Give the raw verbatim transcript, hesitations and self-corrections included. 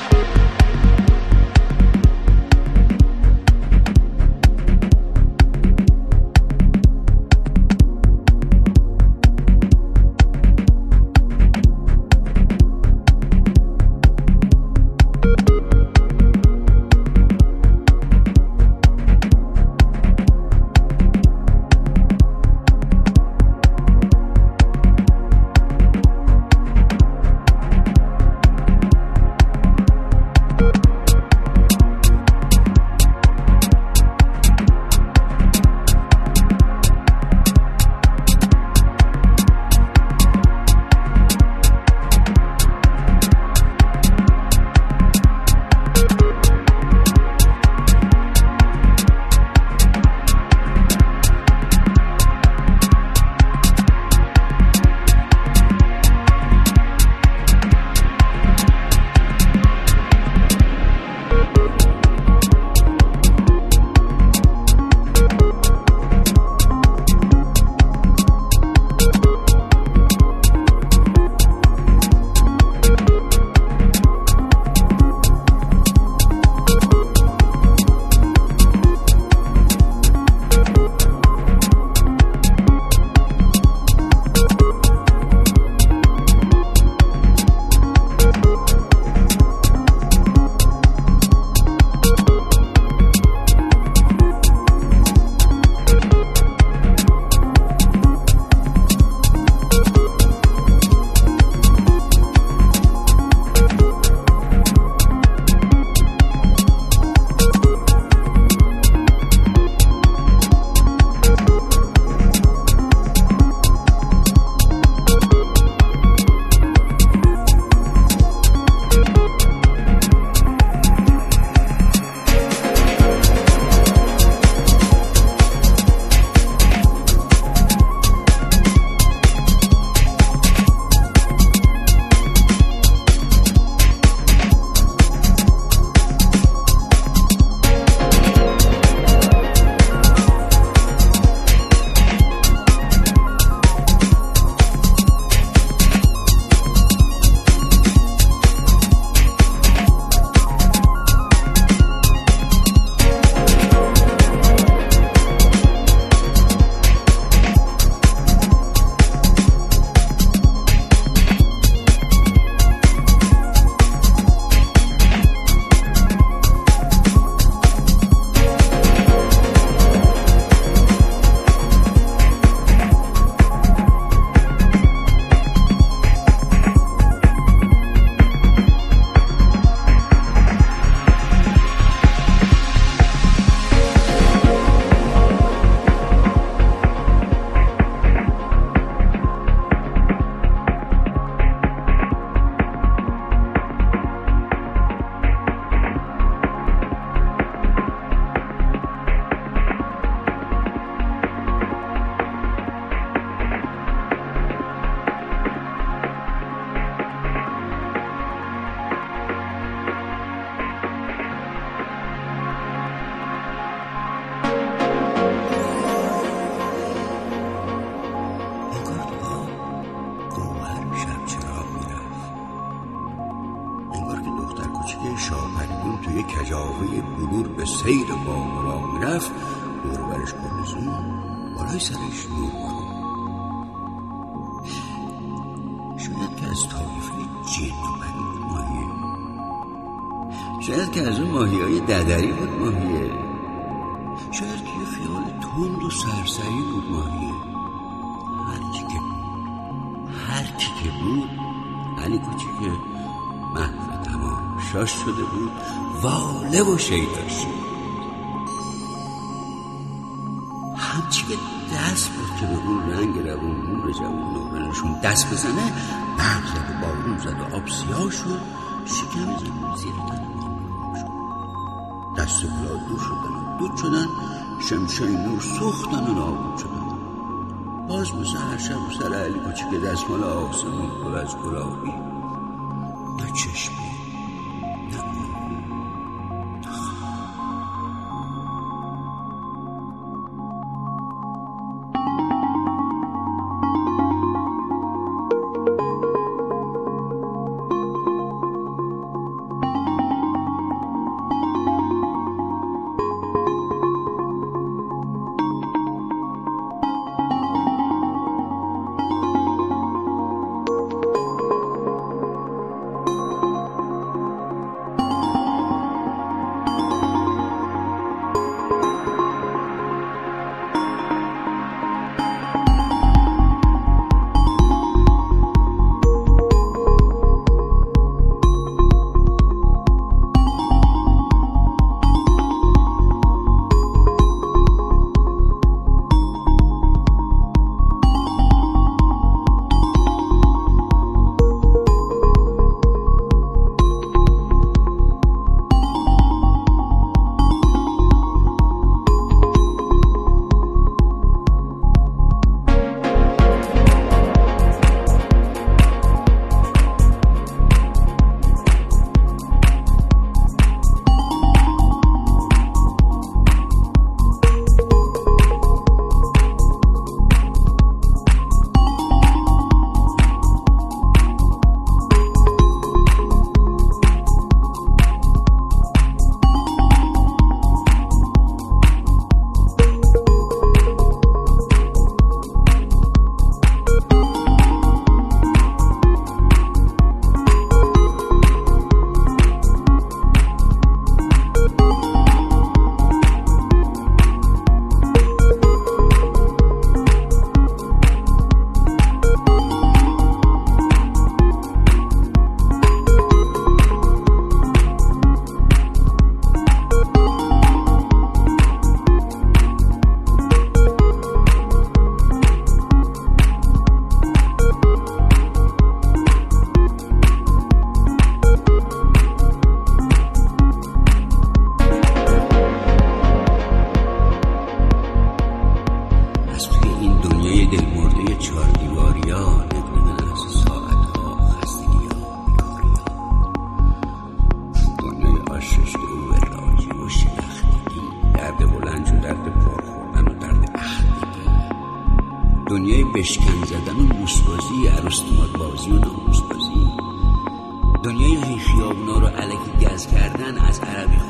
شاپریون توی کجاوه بلور به سیر بام را میرفت، دور برش گلزون، بالای سرش نوربانو. شاید که از طایفه جن و پری بود ماهیه، شاید که از اون ماهی های ددری بود ماهیه، شاید که یه خیال تند و سرسری بود ماهیه. هر کی که هر کی که بود، علی کوچیک محو تماشاش شده بود، واله و شیطاش همچی که دست بود که به اون رنگ روون نور جوون نورنشون دست بزنه، برق زد و بارون زد و آب سیاه شد، شکم زمین زیر تن ما شد، دست گلا دور شدن و دود شدن، شمشای نور سوختن و نابود شدن. باز مثل هر شب سر علی کوچیک دستمال آسمون پر از گلابی، نه چشمی نه دنیای خیابونا رو الکی گز کردن از عربی